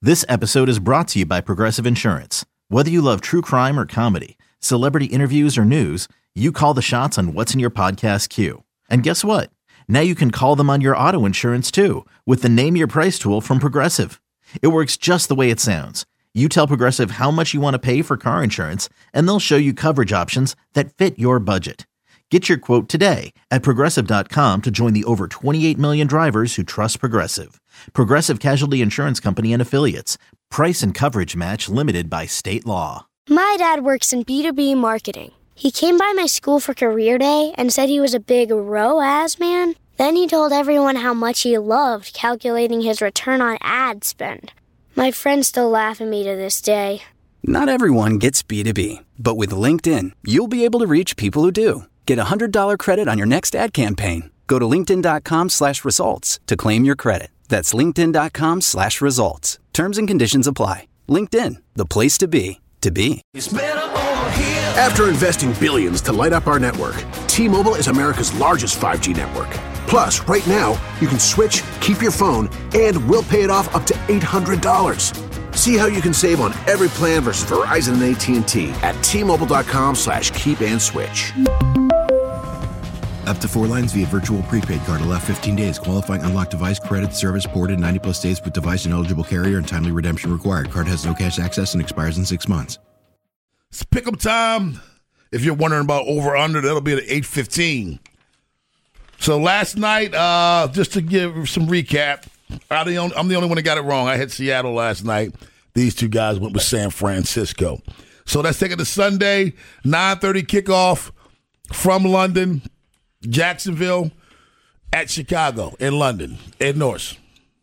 This episode is brought to you by Progressive Insurance. Whether you love true crime or comedy, celebrity interviews or news, you call the shots on what's in your podcast queue. And guess what? Now you can call them on your auto insurance too with the Name Your Price tool from Progressive. It works just the way it sounds. You tell Progressive how much you want to pay for car insurance, and they'll show you coverage options that fit your budget. Get your quote today at Progressive.com to join the over 28 million drivers who trust Progressive. Progressive Casualty Insurance Company and Affiliates. Price and coverage match limited by state law. My dad works in B2B marketing. He came by my school for career day and said he was a big ROAS man. Then he told everyone how much he loved calculating his return on ad spend. My friends still laugh at me to this day. Not everyone gets B2B, but with LinkedIn, you'll be able to reach people who do. Get a $100 credit on your next ad campaign. Go to linkedin.com/results to claim your credit. That's linkedin.com/results. Terms and conditions apply. LinkedIn, the place to be, to be. After investing billions to light up our network, T-Mobile is America's largest 5G network. Plus, right now, you can switch, keep your phone, and we'll pay it off up to $800. See how you can save on every plan versus Verizon and AT&T at T-Mobile.com/keep and switch. Up to 4 lines via virtual prepaid card. Allow 15 days. Qualifying unlocked device credit service ported 90-plus days with device and eligible carrier and timely redemption required. Card has no cash access and expires in 6 months. It's pick-up time. If you're wondering about over-under, that'll be at 8:15. So last night, just to give some recap, I'm the only one that got it wrong. I had Seattle last night. These two guys went with San Francisco. So let's take it to Sunday, 9:30 kickoff from London, Jacksonville at Chicago in London. Ed Norris.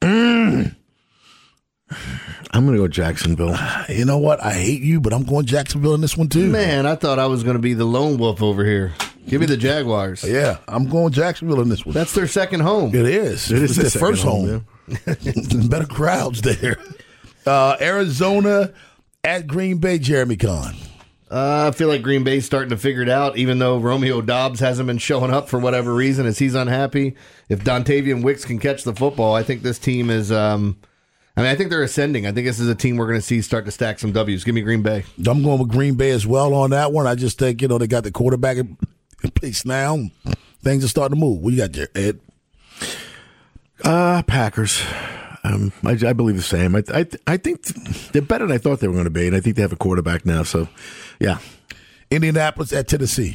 I'm going to go Jacksonville. You know what? I hate you, but I'm going Jacksonville in this one too. Man, I thought I was going to be the lone wolf over here. Give me the Jaguars. Yeah, I'm going Jacksonville in this one. That's their second home. It is. It's their first home. Yeah. Better crowds there. Arizona at Green Bay, Jeremy Kahn. I feel like Green Bay's starting to figure it out, even though Romeo Doubs hasn't been showing up for whatever reason, as he's unhappy. If Dontavian Wicks can catch the football, I think this team is I think they're ascending. I think this is a team we're going to see start to stack some W's. Give me Green Bay. I'm going with Green Bay as well on that one. I just think, they got the quarterback in place now. Things are starting to move. What you got there, Ed? Packers. I believe the same. I think they're better than I thought they were going to be, and I think they have a quarterback now. So, yeah. Indianapolis at Tennessee.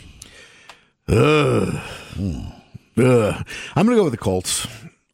I'm going to go with the Colts.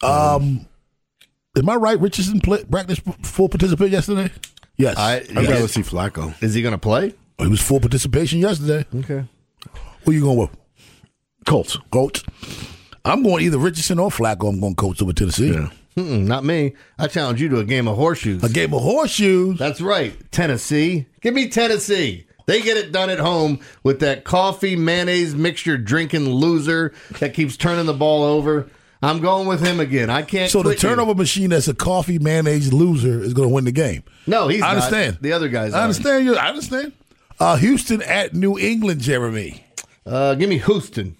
Am I right? Richardson practiced full participation yesterday? Yes. I'd rather see Flacco. Is he going to play? He was full participation yesterday. Okay. Who you going with? Colts. I'm going either Richardson or Flacco. I'm going Colts over Tennessee. Yeah. Not me. I challenge you to a game of horseshoes. A game of horseshoes? That's right. Tennessee. Give me Tennessee. They get it done at home with that coffee mayonnaise mixture drinking loser that keeps turning the ball over. I'm going with him again. I can't. So the turnover machine that's a coffee mayonnaise loser is going to win the game. No, he's not. I understand. The other guys. I understand. Houston at New England, Jeremy. Give me Houston.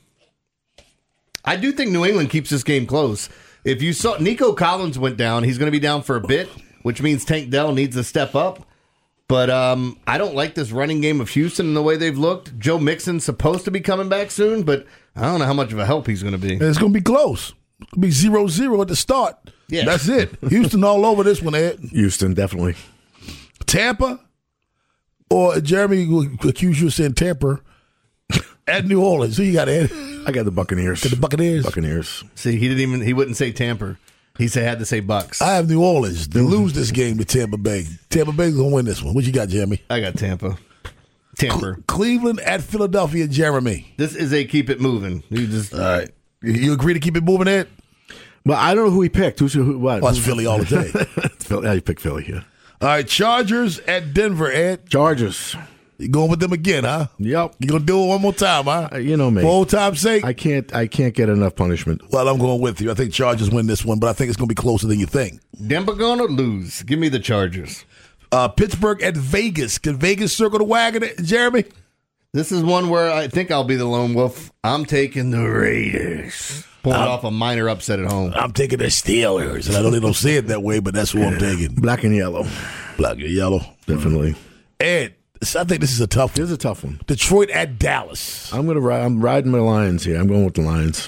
I do think New England keeps this game close. If you saw Nico Collins went down, he's going to be down for a bit, which means Tank Dell needs to step up. But I don't like this running game of Houston and the way they've looked. Joe Mixon's supposed to be coming back soon, but I don't know how much of a help he's going to be. It's going to be close. It'll be 0-0 at the start. Yeah. That's it. Houston all over this one, Ed. Houston, definitely. Tampa, or Jeremy will accuse you of saying Tampa, at New Orleans. Who you got, Ed? I got the Buccaneers. The Buccaneers? Buccaneers. See, he wouldn't say Tampa. He had to say Bucks. I have New Orleans. They lose this game to Tampa Bay. Tampa Bay's going to win this one. What you got, Jeremy? I got Tampa. Cleveland at Philadelphia, Jeremy. This is a keep it moving. All right. You agree to keep it moving, Ed? Well, I don't know who he picked. What? Well, it's Philly all the day. Philly. I picked Philly, yeah. All right, Chargers at Denver, Ed. Chargers. You going with them again, huh? Yep. You gonna do it one more time, huh? You know me. For old time's sake? I can't get enough punishment. Well, I'm going with you. I think Chargers win this one, but I think it's gonna be closer than you think. Denver gonna lose. Give me the Chargers. Pittsburgh at Vegas. Can Vegas circle the wagon, Jeremy? This is one where I think I'll be the lone wolf. I'm taking the Raiders. pulling off a minor upset at home. I'm taking the Steelers. And I know they don't say it that way, but that's who I'm taking. Black and yellow. Black and yellow. Definitely. Ed, I think this is a tough one. This is a tough one. Detroit at Dallas. I'm riding my Lions here. I'm going with the Lions.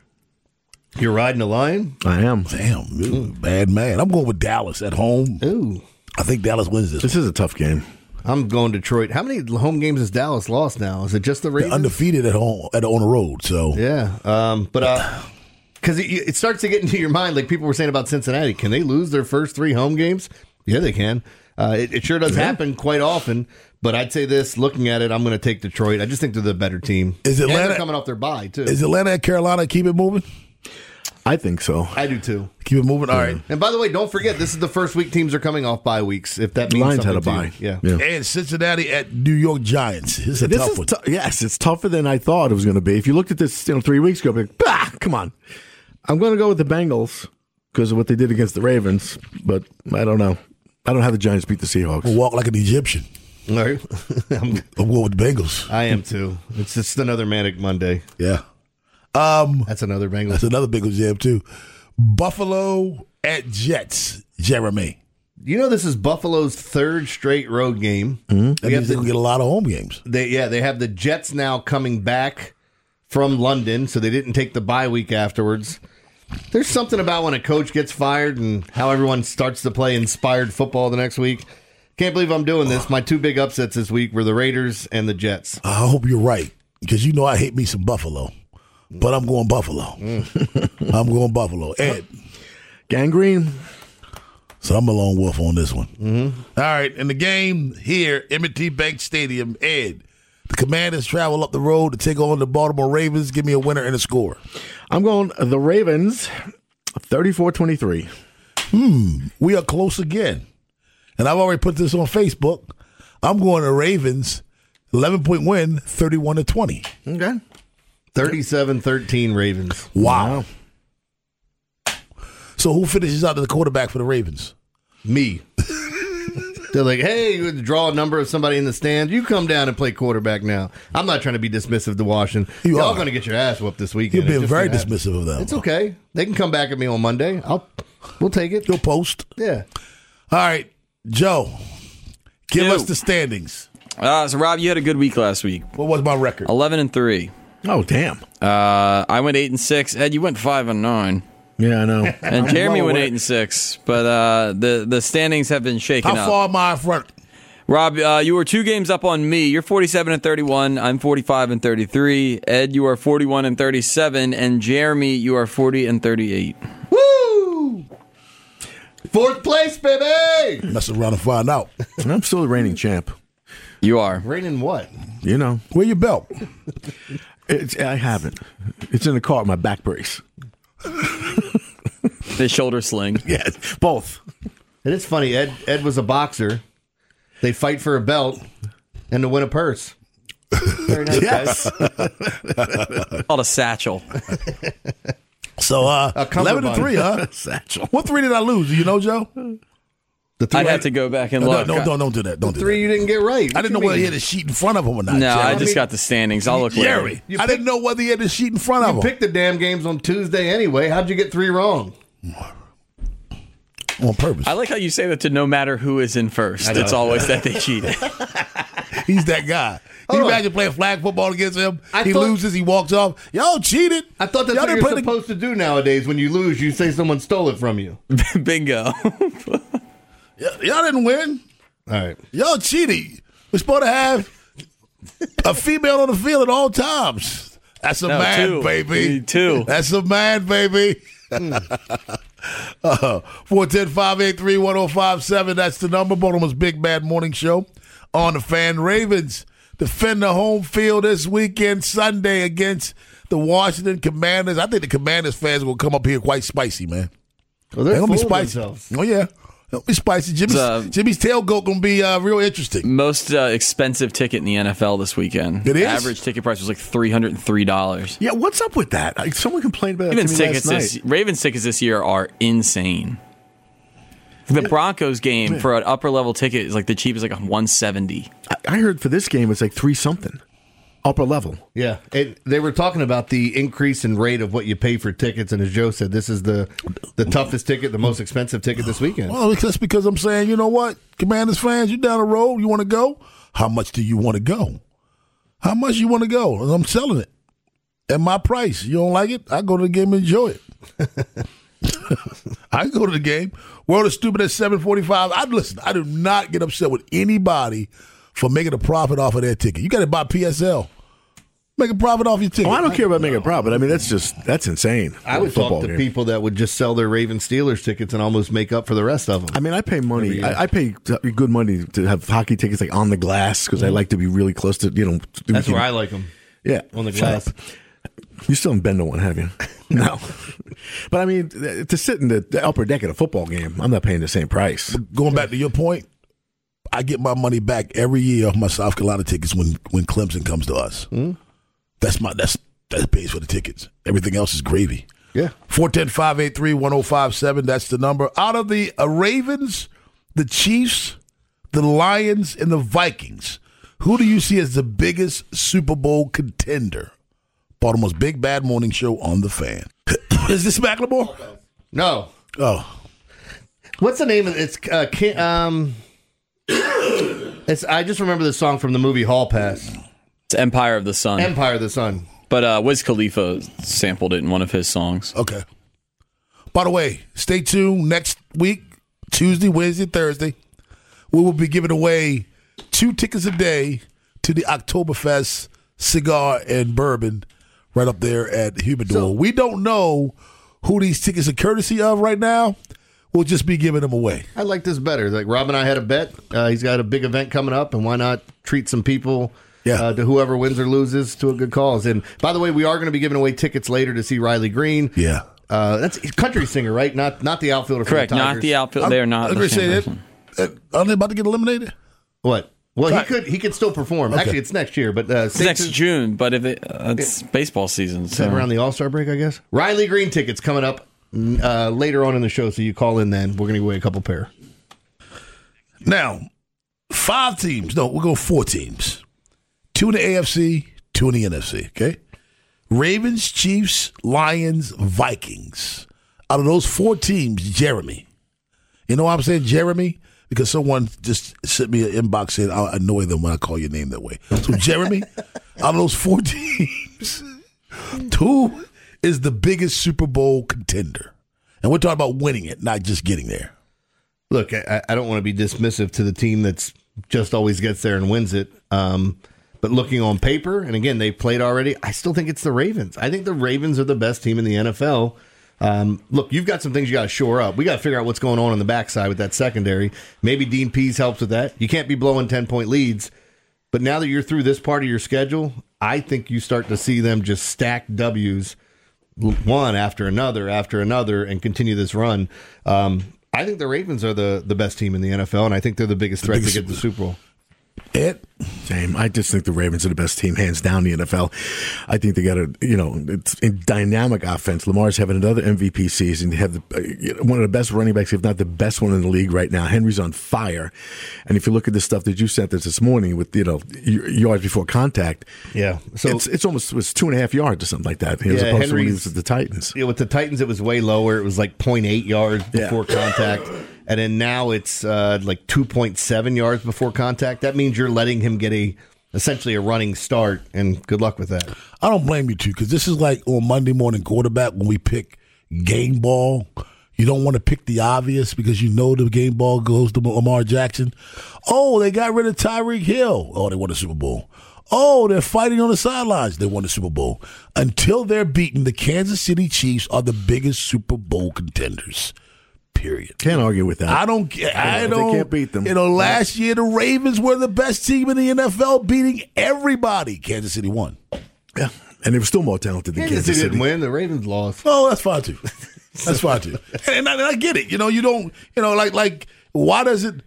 You're riding a Lion? I am. Damn, bad man. I'm going with Dallas at home. Ooh. I think Dallas wins this. This is a tough game. I'm going Detroit. How many home games has Dallas lost now? Is it just the Ravens? They're undefeated at home on the road. So yeah, because it starts to get into your mind, like people were saying about Cincinnati. Can they lose their first 3 home games? Yeah, they can. It sure does happen quite often. But I'd say this, looking at it, I'm going to take Detroit. I just think they're the better team. Is Atlanta and they're coming off their bye too? Is Atlanta and Carolina keep it moving? I think so. I do too. Keep it moving. All right. And by the way, don't forget, this is the first week teams are coming off bye weeks. If that means Lions something had a to you. bye. Yeah. And Cincinnati at New York Giants. This is a tough one. Yes, it's tougher than I thought it was going to be. If you looked at this 3 weeks ago, I'd be like, come on. I'm going to go with the Bengals because of what they did against the Ravens, but I don't know. I don't have the Giants beat the Seahawks. We'll walk like an Egyptian. All right. I'm going with the Bengals. I am too. It's just another Manic Monday. Yeah. That's another Bengals. That's another Bengals jam too. Buffalo at Jets. Jeremy. You know, this is Buffalo's 3rd straight road game. That means they can get a lot of home games. They have the Jets now coming back from London, so they didn't take the bye week afterwards. There's something about when a coach gets fired and how everyone starts to play inspired football the next week. Can't believe I'm doing this. My 2 big upsets this week were the Raiders and the Jets. I hope you're right, because you know I hate me some Buffalo. But I'm going Buffalo. I'm going Buffalo. Ed. Gangrene. So I'm a lone wolf on this one. Mm-hmm. All right. In the game here, M&T Bank Stadium, Ed, the Commanders travel up the road to take on the Baltimore Ravens. Give me a winner and a score. I'm going the Ravens, 34-23. We are close again. And I've already put this on Facebook. I'm going to Ravens, 11-point win, 31-20. Okay. 37-13 Ravens. Wow. So who finishes out the quarterback for the Ravens? Me. They're like, hey, you draw a number of somebody in the stands. You come down and play quarterback now. I'm not trying to be dismissive to Washington. Y'all going to get your ass whooped this weekend. You're being very dismissive of them. It's okay. They can come back at me on Monday. We'll take it. You'll post. Yeah. All right, Joe, give us the standings. So, Rob, you had a good week last week. What was my record? 11-3. Oh, damn. I went 8-6. Ed, you went 5-9. Yeah, I know. And Jeremy went 8-6. But the standings have been shaken up. How far am I in front? Rob, you were 2 games up on me. You're 47-31. I'm 45-33. Ed, you are 41-37, and Jeremy, you are 40-38. Woo! 4th place, baby! Mess around and find out. I'm still the reigning champ. You are. Reigning what? You know. Where your belt? I haven't. It's in the car, my back brace. The shoulder sling. Yes, both. It is funny. Ed was a boxer. They fight for a belt and to win a purse. Very nice, Yes. Called a satchel. So 11-3, huh? Satchel. What 3 did I lose? Do you know, Joe? I'd have to go back and look. No, don't do that. Don't do 3 that. you didn't get right. I didn't know whether he had a sheet in front of him or not. No, Jerry. I just got the standings. I'll look later. Jerry, I didn't know whether he had a sheet in front of You him. picked the damn games on Tuesday anyway. How'd you get 3 wrong? On purpose. I like how you say that to no matter who is in first. It's always that they cheated. He's that guy. Can you imagine playing flag football against him? He loses, he walks off. Y'all cheated. I thought that's Y'all what didn't you're supposed to do nowadays. When you lose, you say someone stole it from you. Bingo. Y'all didn't win. All right. Y'all cheated. We're supposed to have a female on the field at all times. That's a man, 2. baby. 2. That's a man, baby. 410-583-1057. That's the number. Baltimore's Big Bad Morning Show on the Fan. Ravens defend the home field this weekend, Sunday, against the Washington Commanders. I think the Commanders fans will come up here quite spicy, man. Well, they're gonna be full of spicy. themselves. Oh yeah, they'll be spicy. Jimmy's tailgate gonna be real interesting. Most expensive ticket in the NFL this weekend. It is? Average ticket price was like $303. Yeah, what's up with that? Someone complained about that Ravens to me tickets last night. Ravens tickets this year are insane. The Broncos game for an upper level ticket is like the cheapest, like $170. I heard for this game it's like 3 something. upper level. Yeah, they were talking about the increase in rate of what you pay for tickets, and as Joe said, this is the toughest ticket, the most expensive ticket this weekend. Well, that's because I'm saying, you know what, Commanders fans, you down the road, you want to go? How much do you want to go? How much you want to go? I'm selling it at my price. You don't like it? I go to the game and enjoy it. I go to the game. World is Stupid at 7:45. Listen, I do not get upset with anybody for making a profit off of their ticket. You got to buy PSL. Make a profit off your ticket. Oh, I don't care about making a profit. I mean, that's insane. I would talk to people that would just sell their Ravens Steelers tickets and almost make up for the rest of them. I mean, I pay money. I pay good money to have hockey tickets like on the glass because I like to be really close to, That's where I like them. Yeah. On the glass. You still haven't been to one, have you? No. But I mean, to sit in the upper deck at a football game, I'm not paying the same price. Going back to your point, I get my money back every year off my South Carolina tickets when Clemson comes to us. That pays for the tickets. Everything else is gravy. Yeah. 410-583-1057. That's the number. Out of the Ravens, the Chiefs, the Lions, and the Vikings, who do you see as the biggest Super Bowl contender? Baltimore's Big Bad Morning Show on The Fan. Is this Macklemore? No. Oh. What's the name of it? I just remember the song from the movie Hall Pass. It's Empire of the Sun. Empire of the Sun. But Wiz Khalifa sampled it in one of his songs. Okay. By the way, stay tuned next week, Tuesday, Wednesday, Thursday. We will be giving away 2 tickets a day to the Oktoberfest cigar and bourbon right up there at Humidor. So, we don't know who these tickets are courtesy of right now. We'll just be giving them away. I like this better. Like Rob and I had a bet. He's got a big event coming up, and why not treat some people to whoever wins or loses to a good cause. And by the way, we are going to be giving away tickets later to see Riley Green. Yeah. That's a country singer, right? Not the outfielder. Correct, for the Tigers. not the outfielder. They're not. I'm going to say that. Aren't they about to get eliminated? What? Well, he could still perform. Okay. Actually, it's next year, but it's next June. But if it's baseball season, so around the All-Star break, I guess. Riley Green tickets coming up later on in the show, so you call in then. We're going to give away a couple pair. Now, 5 teams. No, we'll go 4 teams. 2 in the AFC, 2 in the NFC. Okay, Ravens, Chiefs, Lions, Vikings. Out of those 4 teams, Jeremy. You know why I'm saying Jeremy? Because someone just sent me an inbox saying I'll annoy them when I call your name that way. So, Jeremy, out of those 4 teams, who is the biggest Super Bowl contender? And we're talking about winning it, not just getting there. Look, I don't want to be dismissive to the team that's just always gets there and wins it. But looking on paper, and again, they've played already, I still think it's the Ravens. I think the Ravens are the best team in the NFL. Look, you've got some things you got to shore up. We got to figure out what's going on the backside with that secondary. Maybe Dean Pease helps with that. You can't be blowing 10-point leads. But now that you're through this part of your schedule, I think you start to see them just stack W's one after another, and continue this run. I think the Ravens are the best team in the NFL, and I think they're the biggest threat to get to the Super Bowl. Same. I just think the Ravens are the best team, hands down, in the NFL. I think they got it's a dynamic offense. Lamar's having another MVP season. They have one of the best running backs, if not the best one in the league right now. Henry's on fire. And if you look at the stuff that you sent us this morning with, yards before contact, so it's almost 2.5 yards or something like that. As opposed to when he was with the Titans. Yeah, with the Titans, it was way lower. It was like 0.8 yards before contact. And then now it's like 2.7 yards before contact. That means you're letting him get essentially a running start, and good luck with that. I don't blame you, too, because this is like on Monday Morning Quarterback when we pick game ball. You don't want to pick the obvious because you know the game ball goes to Lamar Jackson. Oh, they got rid of Tyreek Hill. Oh, they won the Super Bowl. Oh, they're fighting on the sidelines. They won the Super Bowl. Until they're beaten, the Kansas City Chiefs are the biggest Super Bowl contenders. Period. Can't argue with that. I don't. They can't beat them. Last year the Ravens were the best team in the NFL, beating everybody. Kansas City won. Yeah, and they were still more talented than Kansas City. Didn't win. The Ravens lost. Oh, that's fine too. That's fine too. And I get it. You don't. Like why did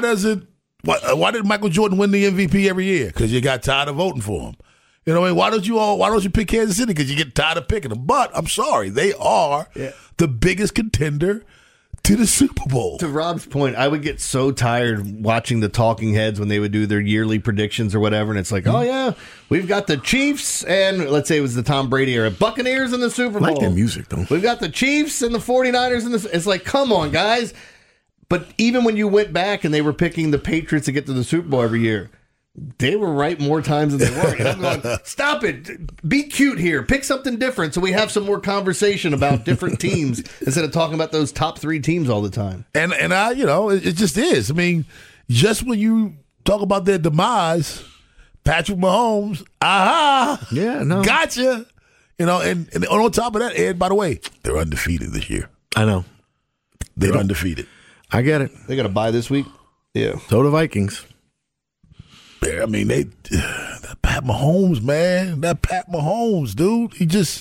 Michael Jordan win the MVP every year? Because you got tired of voting for him. Why don't you pick Kansas City? Because you get tired of picking them. But I'm sorry, they are the biggest contender to the Super Bowl. To Rob's point, I would get so tired watching the talking heads when they would do their yearly predictions or whatever, and it's like, oh yeah, we've got the Chiefs and let's say it was the Tom Brady era, Buccaneers in the Super Bowl. I like their music though. We've got the Chiefs and the 49ers in the. It's like, come on, guys. But even when you went back and they were picking the Patriots to get to the Super Bowl every year, they were right more times than they weren't. And I'm going, stop it. Be cute here. Pick something different so we have some more conversation about different teams instead of talking about those top 3 teams all the time. And I, it just is. I mean, just when you talk about their demise, Patrick Mahomes, Yeah, no. gotcha. And on top of that, Ed, by the way, they're undefeated this year. I know. They're undefeated. I get it. They got a bye this week? Yeah. So the Vikings. I mean, that Pat Mahomes, man. That Pat Mahomes, dude.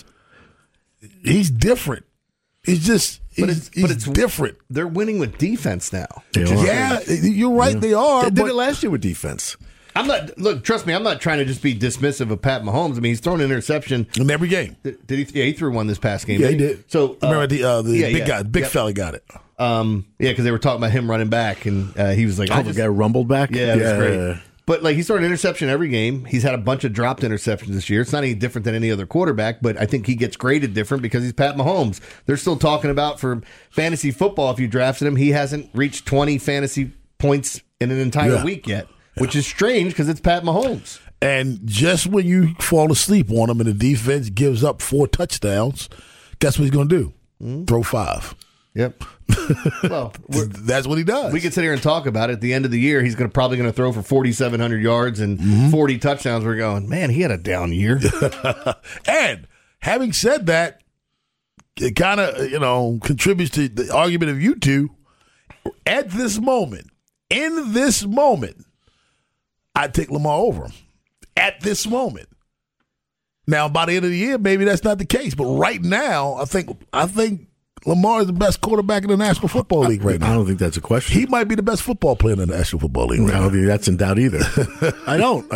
He's different. He's different. They're winning with defense now. Yeah, you're right. They are. They did it last year with defense. Trust me, I'm not trying to just be dismissive of Pat Mahomes. I mean, he's thrown an interception in every game. Did he? Yeah, he threw one this past game. Yeah, he did. So remember the big fella got it. Because they were talking about him running back, and he was like, the guy rumbled back? Yeah, it was great. But he's throwing an interception every game. He's had a bunch of dropped interceptions this year. It's not any different than any other quarterback, but I think he gets graded different because he's Pat Mahomes. They're still talking about for fantasy football, if you drafted him, he hasn't reached 20 fantasy points in an entire week yet, which is strange because it's Pat Mahomes. And just when you fall asleep on him and the defense gives up 4 touchdowns, guess what he's going to do? Throw 5. Yep. Well, that's what he does. We could sit here and talk about it. At the end of the year, he's probably going to throw for 4,700 yards and 40 touchdowns. We're going, man, he had a down year. And having said that, it kind of contributes to the argument of you two. At this moment, in this moment, I'd take Lamar over him. At this moment. Now, by the end of the year, maybe that's not the case. But right now, I think Lamar is the best quarterback in the National Football League right now. I don't think that's a question. He might be the best football player in the National Football League right now. I don't think that's in doubt either. I don't.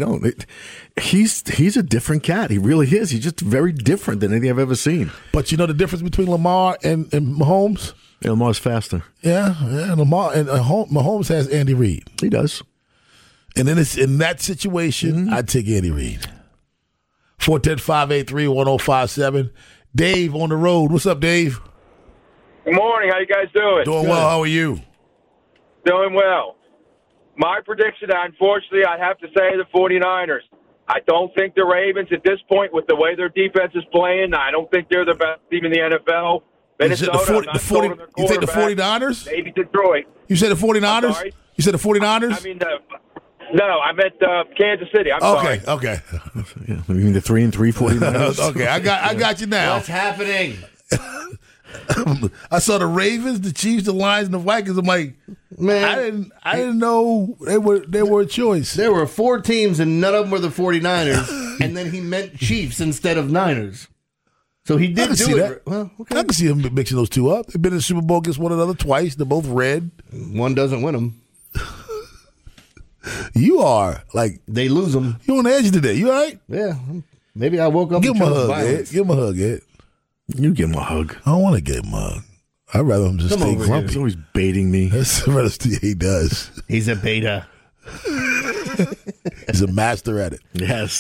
He's a different cat. He really is. He's just very different than anything I've ever seen. But you know the difference between Lamar and Mahomes? Yeah, Lamar's faster. Yeah. Lamar and Mahomes has Andy Reid. He does. And then in that situation, I'd take Andy Reid. 410-583-1057. Dave on the road. What's up, Dave? Good morning. How you guys doing? Doing well. How are you? Doing well. My prediction, unfortunately, I'd have to say the 49ers. I don't think the Ravens, at this point, with the way their defense is playing, I don't think they're the best team in the NFL. Minnesota, you think the 49ers? Maybe Detroit. You said the 49ers? You said the 49ers? I mean, no, I meant Kansas City. I'm sorry. Okay. Yeah, you mean the 3-3 49ers? Okay, I got you now. What's happening? I saw the Ravens, the Chiefs, the Lions, and the Vikings. I'm like, man, I didn't know they were a choice. There were 4 teams, and none of them were the 49ers. And then he meant Chiefs instead of Niners. So he did do it. Well, okay. I can see him mixing those two up. They've been in the Super Bowl against one another twice. They're both red. One doesn't win them. You are like they lose them. You on the edge today? You all right? Yeah. Maybe I woke up. Give him a hug, Ed. Give him a hug, Ed. You give him a hug. I don't want to give him a hug. I'd rather him just stay grumpy. He's always baiting me. He does. He's a beta. He's a master at it. Yes.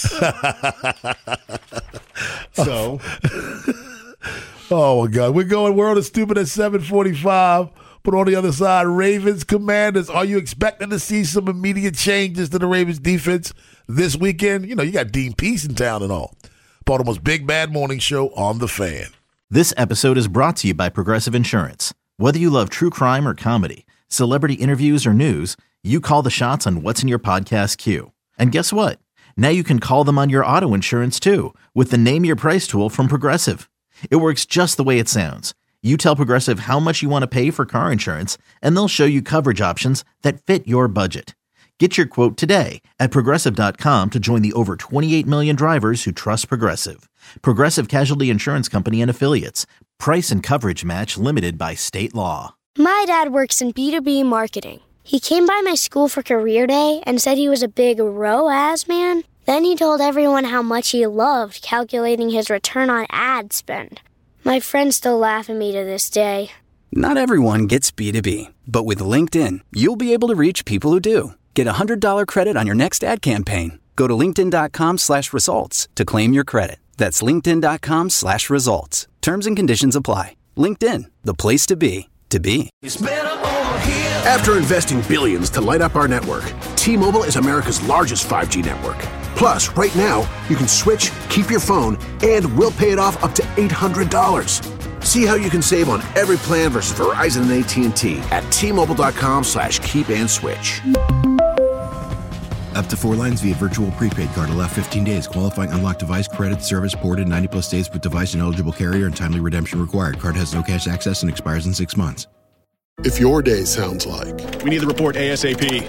So. Oh my God, we're going World of Stupid at 7:45. But on the other side, Ravens Commanders. Are you expecting to see some immediate changes to the Ravens defense this weekend? You got Dean Peace in town and all. Baltimore's Big Bad Morning Show on The Fan. This episode is brought to you by Progressive Insurance. Whether you love true crime or comedy, celebrity interviews or news, you call the shots on what's in your podcast queue. And guess what? Now you can call them on your auto insurance too with the Name Your Price tool from Progressive. It works just the way it sounds. You tell Progressive how much you want to pay for car insurance, and they'll show you coverage options that fit your budget. Get your quote today at Progressive.com to join the over 28 million drivers who trust Progressive. Progressive Casualty Insurance Company and Affiliates. Price and coverage match limited by state law. My dad works in B2B marketing. He came by my school for career day and said he was a big ROAS man. Then he told everyone how much he loved calculating his return on ad spend. My friends still laugh at me to this day. Not everyone gets B2B, but with LinkedIn, you'll be able to reach people who do. Get a $100 credit on your next ad campaign. Go to linkedin.com/results to claim your credit. That's linkedin.com/results. Terms and conditions apply. LinkedIn, the place to be, to be. After investing billions to light up our network, T-Mobile is America's largest 5G network. Plus, right now, you can switch, keep your phone, and we'll pay it off up to $800. See how you can save on every plan versus Verizon and AT&T at T-Mobile.com/keep and switch. Up to 4 lines via virtual prepaid card. Allow 15 days. Qualifying unlocked device credit service ported 90+ days with device and eligible carrier and timely redemption required. Card has no cash access and expires in 6 months. If your day sounds like, we need the report ASAP,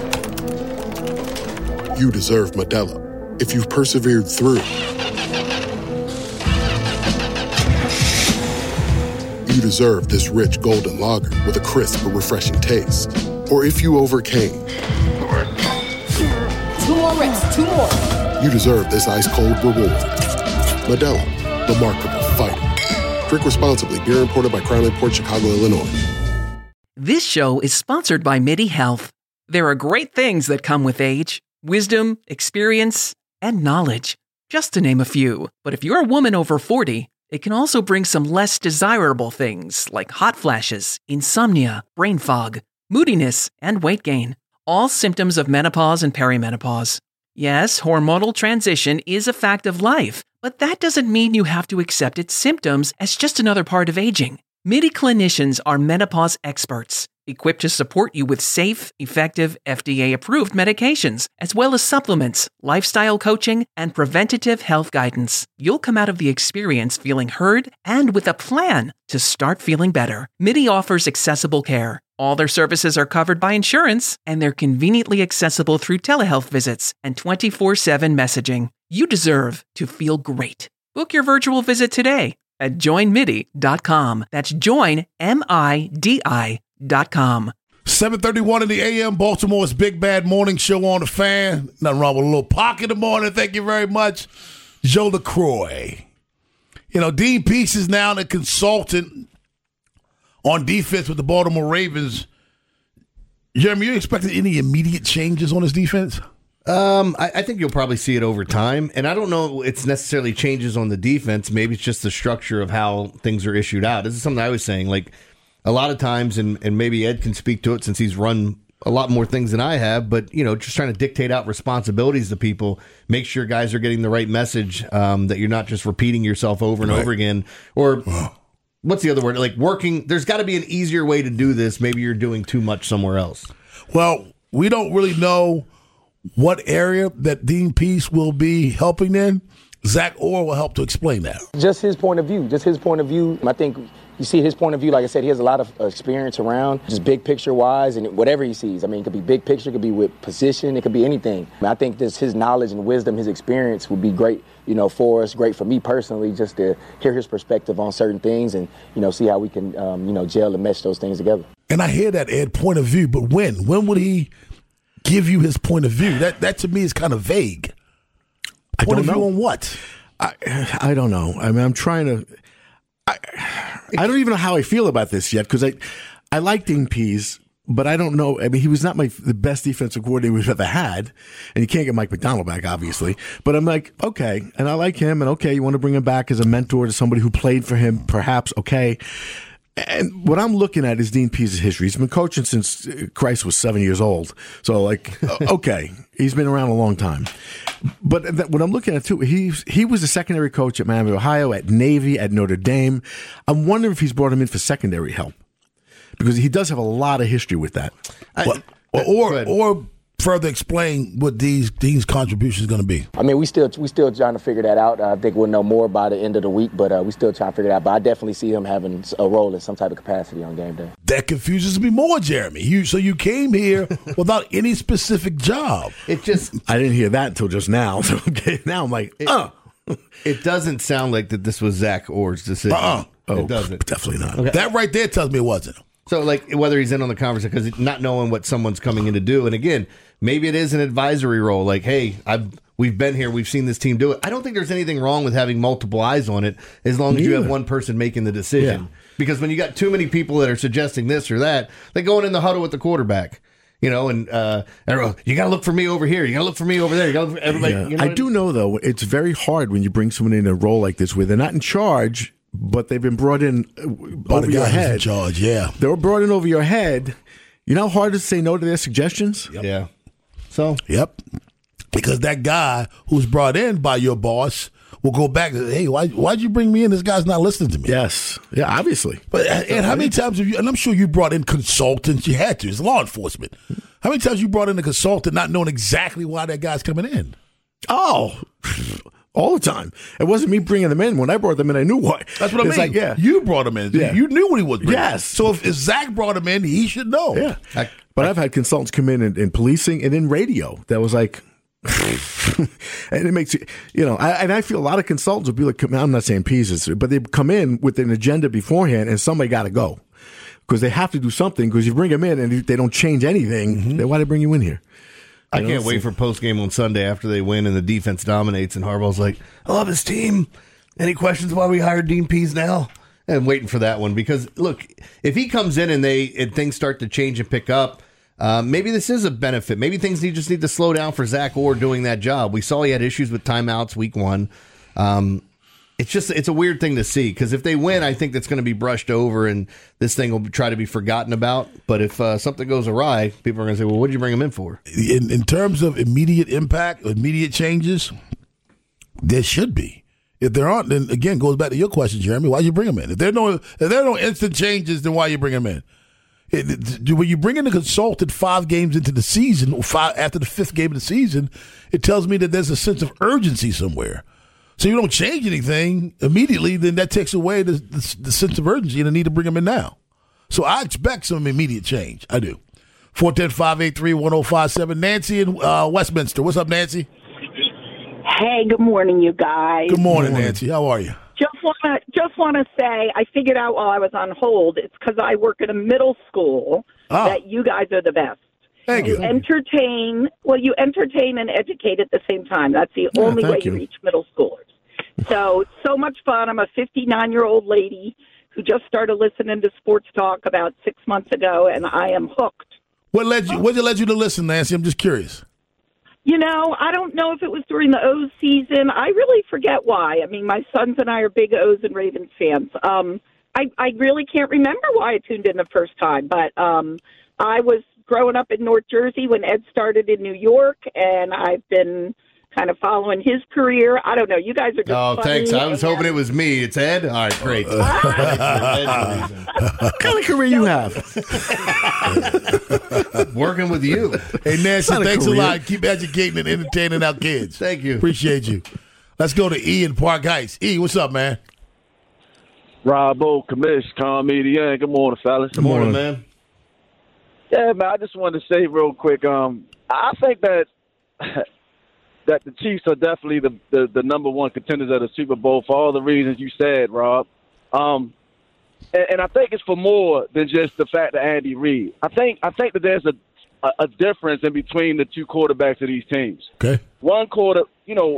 you deserve Modelo. If you've persevered through, you deserve this rich golden lager with a crisp but refreshing taste. Or if you overcame, 2 more reps, 2 more. You deserve this ice-cold reward. Modelo, the mark of a fighter. Drink responsibly. Beer imported by Crown Port Chicago, Illinois. This show is sponsored by MIDI Health. There are great things that come with age: wisdom, experience, and knowledge, just to name a few. But if you're a woman over 40, it can also bring some less desirable things like hot flashes, insomnia, brain fog, moodiness, and weight gain. All symptoms of menopause and perimenopause. Yes, hormonal transition is a fact of life, but that doesn't mean you have to accept its symptoms as just another part of aging. MIDI clinicians are menopause experts, equipped to support you with safe, effective, FDA-approved medications, as well as supplements, lifestyle coaching, and preventative health guidance. You'll come out of the experience feeling heard and with a plan to start feeling better. MIDI offers accessible care. All their services are covered by insurance, and they're conveniently accessible through telehealth visits and 24/7 messaging. You deserve to feel great. Book your virtual visit today at joinmidi.com. That's joinmidi.com. 7:31 in the AM, Baltimore's Big Bad Morning Show on the Fan. Nothing wrong with a little pocket in the morning. Thank you very much, Joe LaCroix. You know, Dean Pease is now the consultant on defense with the Baltimore Ravens. Jeremy, you expecting any immediate changes on his defense? I think you'll probably see it over time. And I don't know it's necessarily changes on the defense. Maybe it's just the structure of how things are issued out. This is something I was saying. Like, a lot of times, and maybe Ed can speak to it since he's run a lot more things than I have, but, you know, just trying to dictate out responsibilities to people, make sure guys are getting the right message, that you're not just repeating yourself over and over again. Or... what's the other word? Like working, there's got to be an easier way to do this. Maybe you're doing too much somewhere else. Well, we don't really know what area that Dean Pease will be helping in. Zach Orr will help to explain that. Just his point of view. I think you see his point of view. Like I said, he has a lot of experience around, just big picture wise, and whatever he sees. I mean, it could be big picture, it could be with position, it could be anything. I think this his knowledge and wisdom, his experience would be great, you know, for us, great for me personally, just to hear his perspective on certain things and, you know, see how we can, you know, gel and mesh those things together. And I hear that, Ed, point of view, but when would he give you his point of view? That to me is kind of vague. Point of view on what? I don't know. I mean, I'm trying to. I don't even know how I feel about this yet because I like Dean Pease, but I don't know. I mean, he was not the best defensive coordinator we've ever had, and you can't get Mike McDonald back, obviously. But I'm like, okay, and I like him, and okay, you want to bring him back as a mentor to somebody who played for him, perhaps, okay. And what I'm looking at is Dean Pease's history. He's been coaching since Christ was 7 years old. So, like, okay, he's been around a long time. But what I'm looking at, too, he was a secondary coach at Miami, Ohio, at Navy, at Notre Dame. I'm wondering if he's brought him in for secondary help because he does have a lot of history with that. Or further explain what Dean's contribution is going to be. I mean, we still trying to figure that out. I think we'll know more by the end of the week, but we still trying to figure that out. But I definitely see him having a role in some type of capacity on game day. That confuses me more, Jeremy. So you came here without any specific job. I didn't hear that until just now. So okay, now I'm like, It doesn't sound like that this was Zach Orr's decision. It doesn't. Definitely not. Okay. That right there tells me it wasn't. So, like, whether he's in on the conversation, because not knowing what someone's coming in to do. And again, maybe it is an advisory role. Like, hey, we've been here. We've seen this team do it. I don't think there's anything wrong with having multiple eyes on it as long as you have one person making the decision. Because when you got too many people that are suggesting this or that, they going in the huddle with the quarterback. You know, and everyone, you got to look for me over here. You got to look for me over there. You got to look for everybody. Yeah. You know I do know, though, it's very hard when you bring someone in a role like this where they're not in charge, but they've been brought in over your head. In charge, yeah. They were brought in over your head. You know how hard it is to say no to their suggestions? Yep. Yeah. So? Yep. Because that guy who's brought in by your boss will go back and say, hey, why'd you bring me in? This guy's not listening to me. Yes. Yeah, obviously. But and how many times have you, and I'm sure you brought in consultants, you had to, it's law enforcement. How many times you brought in a consultant not knowing exactly why that guy's coming in? Oh, all the time. It wasn't me bringing them in. When I brought them in, I knew why. That's what I mean. Like, yeah. You brought him in. Yeah. You knew what he was bringing. Yes. So if Zach brought him in, he should know. Yeah. But I've had consultants come in policing and in radio that was like, and it makes you, I feel a lot of consultants will be like, I'm not saying pieces, but they come in with an agenda beforehand and somebody got to go because they have to do something because you bring them in and they don't change anything. Then why they bring you in here? I can't wait for post game on Sunday after they win and the defense dominates and Harbaugh's like, I love his team. Any questions why we hired Dean Pease now? And I'm waiting for that one because look, if he comes in and things start to change and pick up, maybe this is a benefit. Maybe things just need to slow down for Zach Orr doing that job. We saw he had issues with timeouts week 1. It's a weird thing to see because if they win, I think that's going to be brushed over and this thing will try to be forgotten about. But if something goes awry, people are going to say, well, what did you bring him in for? In terms of immediate impact, immediate changes, there should be. If there aren't, then again, goes back to your question, Jeremy, why you bring him in? If there are no instant changes, then why you bring him in? When you bring in a consultant 5 games into the season, or after the 5th game of the season, it tells me that there's a sense of urgency somewhere. So you don't change anything immediately, then that takes away the sense of urgency and the need to bring them in now. So I expect some immediate change. I do. 410-583-1057. Nancy in Westminster. What's up, Nancy? Hey, good morning, you guys. Good morning, Nancy. How are you? Just want to say, I figured out while I was on hold, it's because I work at a middle school that you guys are the best. Thank you. You entertain and educate at the same time. That's the only way you reach middle schoolers. So much fun. I'm a 59-year-old lady who just started listening to sports talk about 6 months ago, and I am hooked. What led you to listen, Nancy? I'm just curious. I don't know if it was during the O's season. I really forget why. I mean, my sons and I are big O's and Ravens fans. I really can't remember why I tuned in the first time, but I was growing up in North Jersey when Ed started in New York, and I've been kind of following his career. I don't know. You guys are just funny. Thanks. I was hoping it was me. It's Ed? All right, great. What kind of career you have? Working with you. Hey, Nancy, thanks a lot. Keep educating and entertaining our kids. Thank you. Appreciate you. Let's go to E in Park Heights. E, what's up, man? Rob O, Commish, comedian. Good morning, fellas. Good morning, man. Yeah, man, I just wanted to say real quick, I think that that the Chiefs are definitely the number one contenders of the Super Bowl for all the reasons you said, Rob. And I think it's for more than just the fact of Andy Reid. I think that there's a difference in between the two quarterbacks of these teams. Okay. One quarterback,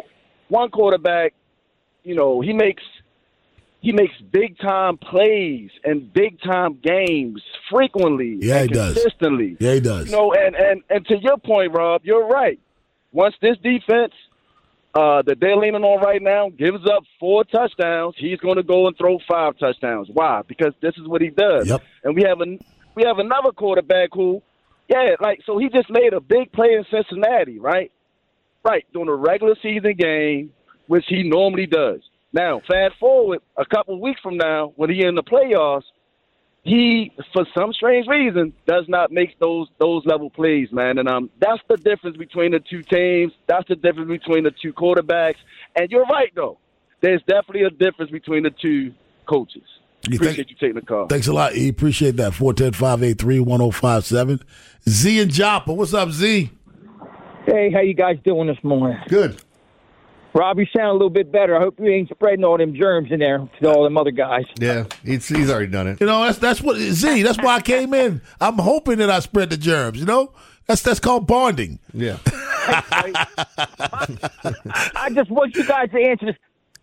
he makes big time plays and big time games frequently. Yeah, he does. Consistently. Yeah, he does. And to your point, Rob, you're right. Once this defense that they're leaning on right now gives up 4 touchdowns, he's going to go and throw 5 touchdowns. Why? Because this is what he does. Yep. And we have another quarterback who, so he just made a big play in Cincinnati, right? Right, during a regular season game, which he normally does. Now, fast forward a couple of weeks from now, when he's in the playoffs, he, for some strange reason, does not make those level plays, man. And that's the difference between the two teams. That's the difference between the two quarterbacks. And you're right, though. There's definitely a difference between the two coaches. Appreciate you taking the call. Thanks a lot, E. Appreciate that. 410-583-1057. Z and Joppa. What's up, Z? Hey, how you guys doing this morning? Good. Rob, you sound a little bit better. I hope you ain't spreading all them germs in there to all them other guys. Yeah, he's already done it. That's what Z. That's why I came in. I'm hoping that I spread the germs. That's called bonding. Yeah. I just want you guys to answer this.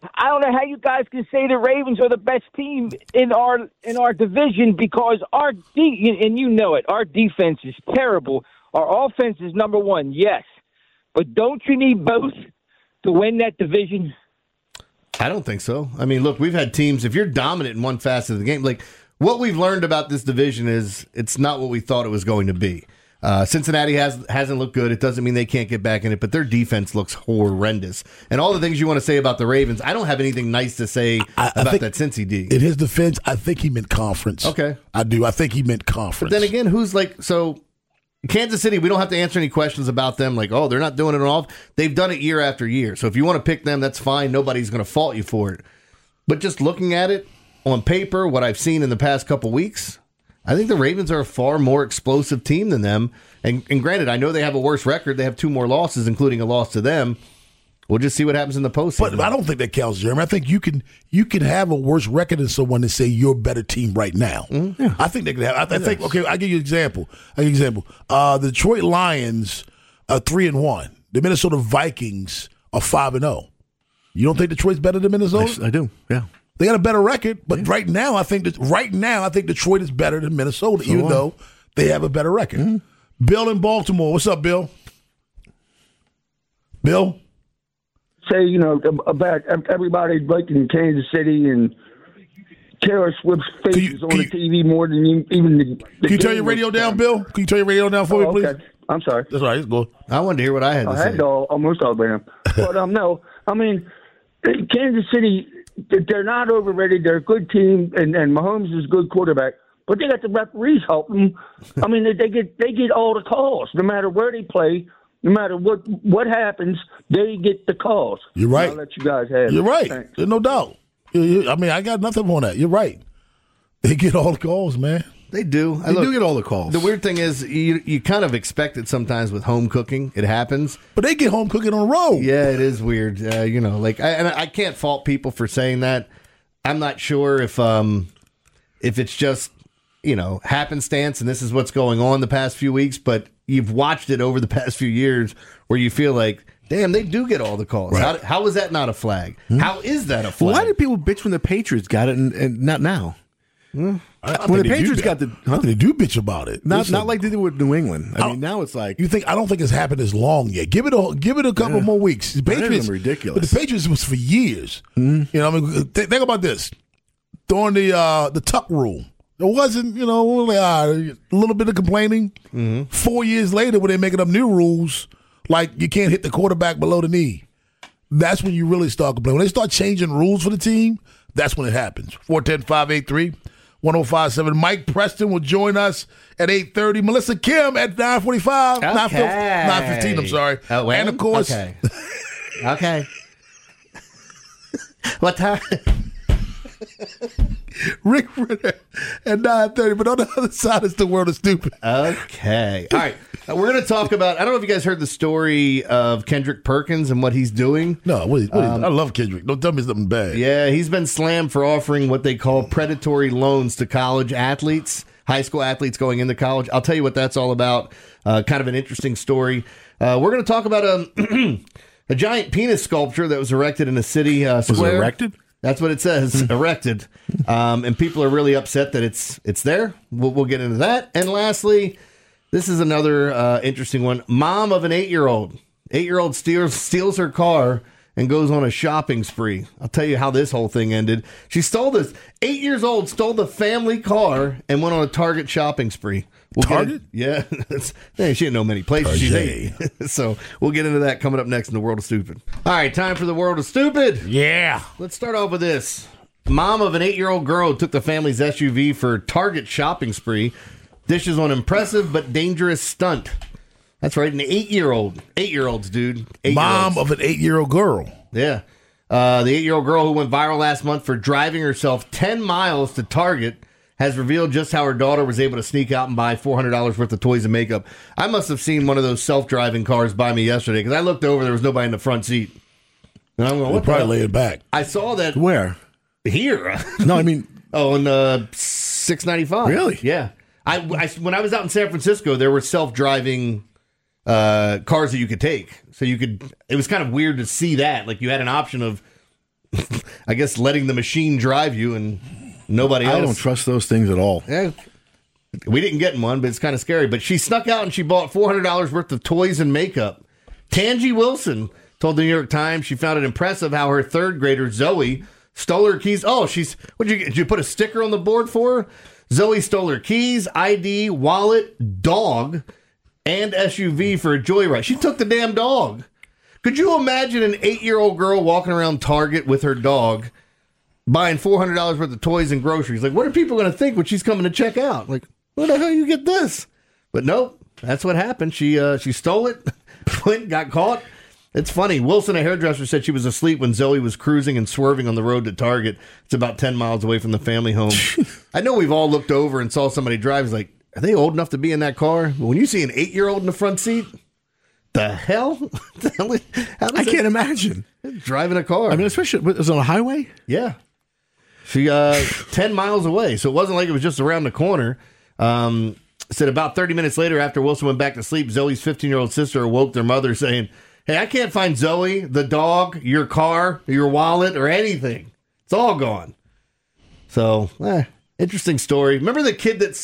I don't know how you guys can say the Ravens are the best team in our division because and you know it, our defense is terrible. Our offense is number one, yes. But don't you need both to win that division? I don't think so. I mean, look, we've had teams, if you're dominant in one facet of the game, like what we've learned about this division is it's not what we thought it was going to be. Cincinnati hasn't looked good. It doesn't mean they can't get back in it, but their defense looks horrendous. And all the things you want to say about the Ravens, I don't have anything nice to say about that Cincy D. In his defense, I think he meant conference. Okay. I do. I think he meant conference. But then again, so Kansas City, we don't have to answer any questions about them like, oh, they're not doing it all. They've done it year after year. So if you want to pick them, that's fine. Nobody's going to fault you for it. But just looking at it on paper, what I've seen in the past couple weeks, I think the Ravens are a far more explosive team than them. And granted, I know they have a worse record. They have 2 more losses, including a loss to them. We'll just see what happens in the postseason. But I don't think that counts, Jeremy. I think you can have a worse record than someone and say you're a better team right now. Mm-hmm. Yeah. I think they can have. I think. Okay, I'll give you an example. The Detroit Lions are 3-1. The Minnesota Vikings are 5-0. You don't think Detroit's better than Minnesota? I do. Yeah. They got a better record, but right now I think Detroit is better than Minnesota, even though they have a better record. Mm-hmm. Bill in Baltimore, what's up, Bill? Bill, say about everybody like in Kansas City and Taylor Swift's face is on the TV more than even the Can you turn your radio down, Bill? Can you turn your radio down for me, please? Okay. I'm sorry. That's all right. It's good. I wanted to hear what I had to say. I had almost all of them, but no. I mean, Kansas City. They're not overrated. They're a good team, and Mahomes is a good quarterback. But they got the referees helping them. I mean, they get all the calls, no matter where they play, no matter what happens. They get the calls. You're right. I'll let you guys have it. You're right. Thanks. There's no doubt. I mean, I got nothing on that. You're right. They get all the calls, man. They do. They do get all the calls. The weird thing is, you kind of expect it sometimes with home cooking. It happens. But they get home cooking on the road. Yeah, it is weird. I can't fault people for saying that. I'm not sure if it's just, happenstance and this is what's going on the past few weeks, but you've watched it over the past few years where you feel like, damn, they do get all the calls. Right. How is that not a flag? Hmm? How is that a flag? Why did people bitch when the Patriots got it and not now? Hmm? When the Patriots got they do bitch about it. Not like they did with New England. I mean, now it's like I don't think it's happened as long yet. Give it a couple more weeks. The Patriots ridiculous. But the Patriots was for years. Mm-hmm. Think about this. During the tuck rule, there wasn't only a little bit of complaining. Mm-hmm. 4 years later, when they're making up new rules, like you can't hit the quarterback below the knee, that's when you really start complaining. When they start changing rules for the team, that's when it happens. 410-583-1057. Mike Preston will join us at 8:30. Melissa Kim at 9:45. Okay. 9:15, I'm sorry. And, of course... Okay. What time? Rick Ritter at 9:30. But on the other side, it's the world of stupid. Okay. All right. We're going to talk about... I don't know if you guys heard the story of Kendrick Perkins and what he's doing. No, I love Kendrick. Don't tell me something bad. Yeah, he's been slammed for offering what they call predatory loans to college athletes, high school athletes going into college. I'll tell you what that's all about. Kind of an interesting story. We're going to talk about a giant penis sculpture that was erected in a city square. Was it erected? That's what it says, erected. And people are really upset that it's there. We'll get into that. And lastly... this is another interesting one. Mom of an 8-year-old. 8-year-old steals her car and goes on a shopping spree. I'll tell you how this whole thing ended. She stole this. 8 years old, stole the family car and went on a Target shopping spree. Target? Yeah. She didn't know many places. She's 8. So we'll get into that coming up next in the World of Stupid. All right, time for the World of Stupid. Yeah. Let's start off with this. Mom of an 8-year-old girl took the family's SUV for Target shopping spree. Dishes on impressive but dangerous stunt. That's right, an 8-year-old. 8-year-olds, dude. 8-year-olds. Mom of an 8-year-old girl. Yeah. The 8-year-old girl who went viral last month for driving herself 10 miles to Target has revealed just how her daughter was able to sneak out and buy $400 worth of toys and makeup. I must have seen one of those self-driving cars by me yesterday because I looked over, there was nobody in the front seat. And I'm going, what the hell? Probably lay it back. I saw that. Where? Here. No, I mean... on 695. Really? Yeah. When I was out in San Francisco, there were self-driving cars that you could take. So it was kind of weird to see that. Like you had an option of I guess letting the machine drive you and nobody else. I don't trust those things at all. Yeah. We didn't get in one, but it's kind of scary. But she snuck out and she bought $400 worth of toys and makeup. Tangi Wilson told the New York Times she found it impressive how her third grader, Zoe, stole her keys. Oh, did you put a sticker on the board for her? Zoe stole her keys, ID, wallet, dog, and SUV for a joyride. She took the damn dog. Could you imagine an 8-year-old girl walking around Target with her dog, buying $400 worth of toys and groceries? Like, what are people going to think when she's coming to check out? Like, where the hell you get this? But nope, that's what happened. She stole it, went, got caught. It's funny. Wilson, a hairdresser, said she was asleep when Zoe was cruising and swerving on the road to Target. It's about 10 miles away from the family home. I know we've all looked over and saw somebody drive. It's like, are they old enough to be in that car? But when you see an 8-year-old in the front seat, the hell? I can't imagine. Driving a car. I mean, especially, was it on a highway? Yeah. She 10 miles away, so it wasn't like it was just around the corner. Said about 30 minutes later, after Wilson went back to sleep, Zoe's 15-year-old sister awoke their mother saying, "Hey, I can't find Zoe, the dog, your car, your wallet, or anything. It's all gone." So, interesting story. Remember the kid that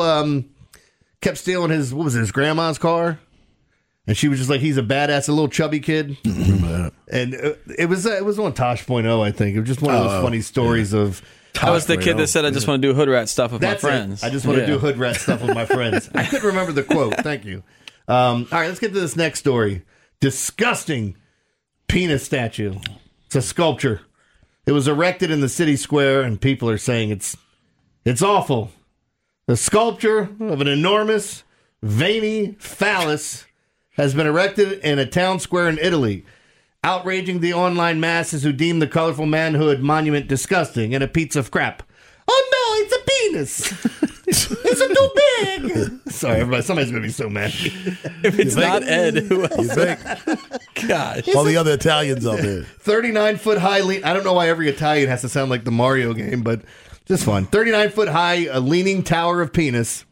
kept stealing his grandma's car? And she was just like, he's a badass, a little chubby kid. Remember that. And it was on Tosh.0, I think. It was just one of those funny stories of... That was the kid that said, I just want to do hood rat stuff with my friends. I just want to do hood rat stuff with my friends. I couldn't remember the quote. Thank you. All right, let's get to this next story. Disgusting penis statue. It's a sculpture. It was erected in the city square, and people are saying it's awful. The sculpture of an enormous, veiny phallus has been erected in a town square in Italy, outraging the online masses who deem the colorful manhood monument disgusting and a piece of crap. Oh no, it's a penis. It's too big. Sorry, everybody. Somebody's going to be so mad. If it's not Ed, who else? You think? Gosh. All the other Italians out there. 39-foot high I don't know why every Italian has to sound like the Mario game, but just fun. 39-foot high, a leaning tower of penis.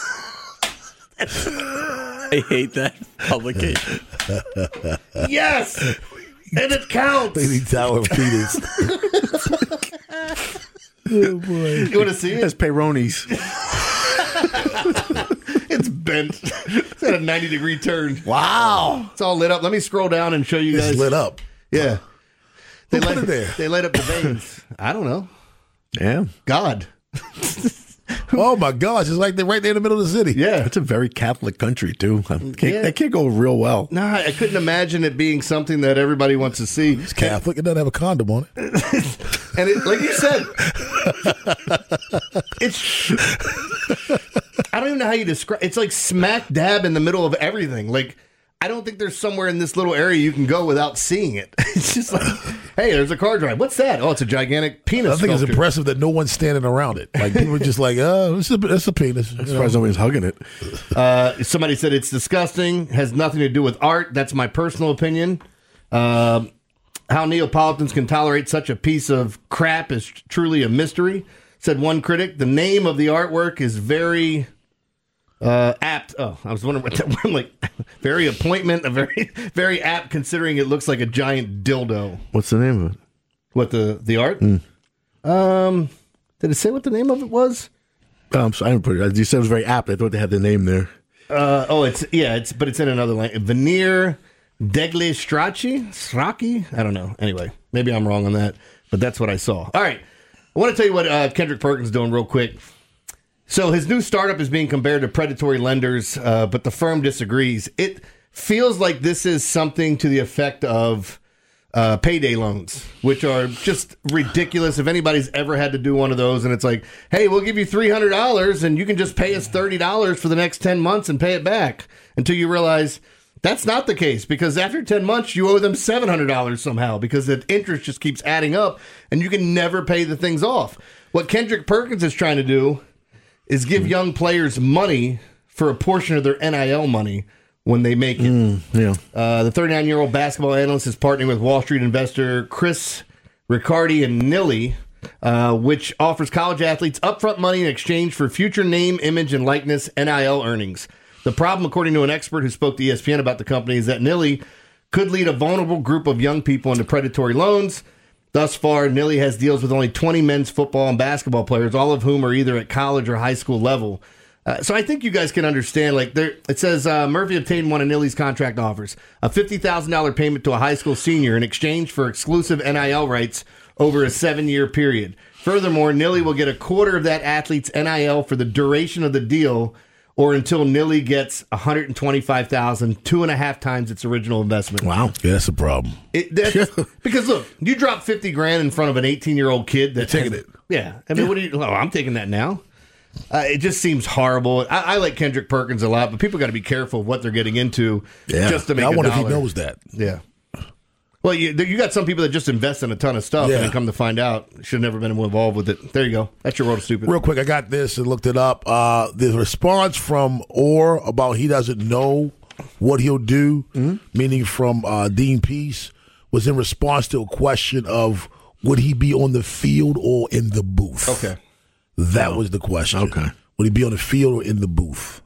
I hate that publication. Yes! And it counts! Leaning tower of penis. Oh, boy. You want to see it? It's Peyronie's. It's bent. It's at a 90-degree turn. Wow. It's all lit up. Let me scroll down and show you guys. It's lit up. Yeah. Who put it there? They light up the veins. I don't know. Yeah. God. Oh, my gosh. It's like they're right there in the middle of the city. Yeah. It's a very Catholic country, too. That can't go real well. No, I couldn't imagine it being something that everybody wants to see. It's Catholic. It doesn't have a condom on it. And it, like you said, it's... I don't even know how you describe... It's like smack dab in the middle of everything. Like, I don't think there's somewhere in this little area you can go without seeing it. It's just like, hey, there's a car drive. What's that? Oh, it's a gigantic penis I think sculpture. it's impressive that no one's standing around it. Like, people are just like, oh, it's a penis. I'm surprised nobody's hugging it. Somebody said it's disgusting, has nothing to do with art. That's my personal opinion. How Neapolitans can tolerate such a piece of crap is truly a mystery, said one critic. The name of the artwork is very... apt. Oh, I was wondering what that. I'm like, very appointment. A very apt, considering it looks like a giant dildo. What's the name of it? What the art? Did it say what the name of it was? So I didn't put it. You said it was very apt. I thought they had the name there. But it's in another language. Veneer degli stracci. I don't know. Anyway, maybe I'm wrong on that, but that's what I saw. All right, I want to tell you what Kendrick Perkins is doing real quick. So his new startup is being compared to predatory lenders, but the firm disagrees. It feels like this is something to the effect of payday loans, which are just ridiculous. If anybody's ever had to do one of those, and it's like, hey, we'll give you $300 and you can just pay us $30 for the next 10 months and pay it back, until you realize that's not the case, because after 10 months, you owe them $700 somehow, because the interest just keeps adding up and you can never pay the things off. What Kendrick Perkins is trying to do is give young players money for a portion of their NIL money when they make it. The 39-year-old basketball analyst is partnering with Wall Street investor Chris Riccardi and Nilly, which offers college athletes upfront money in exchange for future name, image, and likeness NIL earnings. The problem, according to an expert who spoke to ESPN about the company, is that Nilly could lead a vulnerable group of young people into predatory loans. Thus far, Nilly has deals with only 20 men's football and basketball players, all of whom are either at college or high school level. So I think you guys can understand. It says Murphy obtained one of Nilly's contract offers, a $50,000 payment to a high school senior in exchange for exclusive NIL rights over a 7-year period. Furthermore, Nilly will get a quarter of that athlete's NIL for the duration of the deal, or until Nilly gets $125,000, 2.5 times its original investment. Wow, yeah, that's a problem. Because look, you drop $50,000 in front of an 18-year-old kid that's taking it. Yeah, I mean, what do you? Oh, I'm taking that now. It just seems horrible. I like Kendrick Perkins a lot, but people got to be careful of what they're getting into just to make I a wonder dollar. if he knows that. Yeah. Well, you got some people that just invest in a ton of stuff and then come to find out should have never been involved with it. There you go. That's your World of Stupid. Real quick, I got this and looked it up. The response from Orr about he doesn't know what he'll do, meaning from Dean Peace, was in response to a question of would he be on the field or in the booth? Okay. That was the question. Okay. Would he be on the field or in the booth?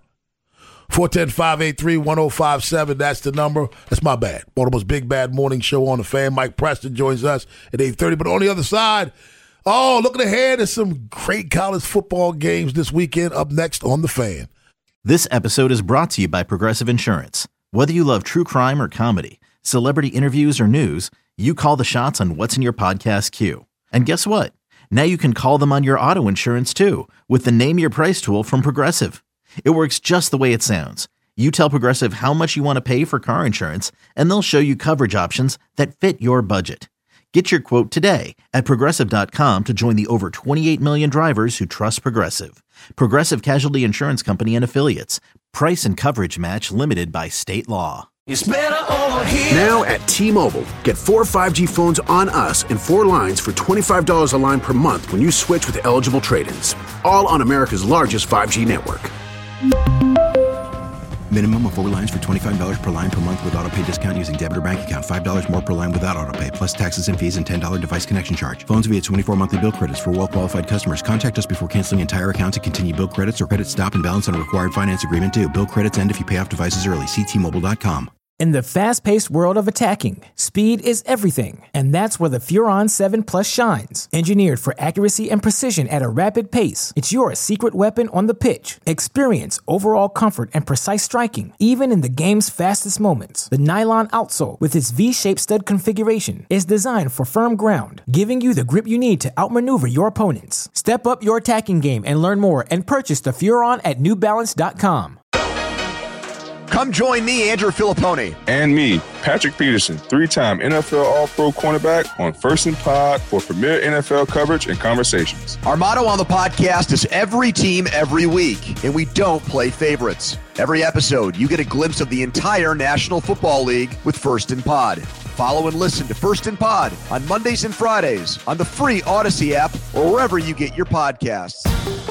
410-583-1057. That's the number. That's my bad. Baltimore's Big Bad Morning Show on the Fan. Mike Preston joins us at 8:30. But on the other side, looking ahead at some great college football games this weekend. Up next on the Fan. This episode is brought to you by Progressive Insurance. Whether you love true crime or comedy, celebrity interviews or news, you call the shots on what's in your podcast queue. And guess what? Now you can call them on your auto insurance too with the Name Your Price tool from Progressive. It works just the way it sounds. You tell Progressive how much you want to pay for car insurance, and they'll show you coverage options that fit your budget. Get your quote today at Progressive.com to join the over 28 million drivers who trust Progressive. Progressive Casualty Insurance Company and Affiliates. Price and coverage match limited by state law. Now at T-Mobile, get 4 5G phones on us and 4 lines for $25 a line per month when you switch with eligible trade-ins. All on America's largest 5G network. Minimum of 4 lines for $25 per line per month with autopay discount using debit or bank account. $5 more per line without autopay, plus taxes and fees and $10 device connection charge. Phones via 24 monthly bill credits for well-qualified customers. Contact us before canceling entire account to continue bill credits or credit stop and balance on a required finance agreement due. Bill credits end if you pay off devices early. See T-Mobile.com. In the fast-paced world of attacking, speed is everything, and that's where the Furon 7 Plus shines. Engineered for accuracy and precision at a rapid pace, it's your secret weapon on the pitch. Experience overall comfort and precise striking, even in the game's fastest moments. The nylon outsole, with its V-shaped stud configuration, is designed for firm ground, giving you the grip you need to outmaneuver your opponents. Step up your attacking game and learn more and purchase the Furon at NewBalance.com. Come join me, Andrew Filippone. And me, Patrick Peterson, 3-time NFL All-Pro cornerback on First and Pod for premier NFL coverage and conversations. Our motto on the podcast is every team, every week, and we don't play favorites. Every episode, you get a glimpse of the entire National Football League with First and Pod. Follow and listen to First and Pod on Mondays and Fridays on the free Odyssey app or wherever you get your podcasts.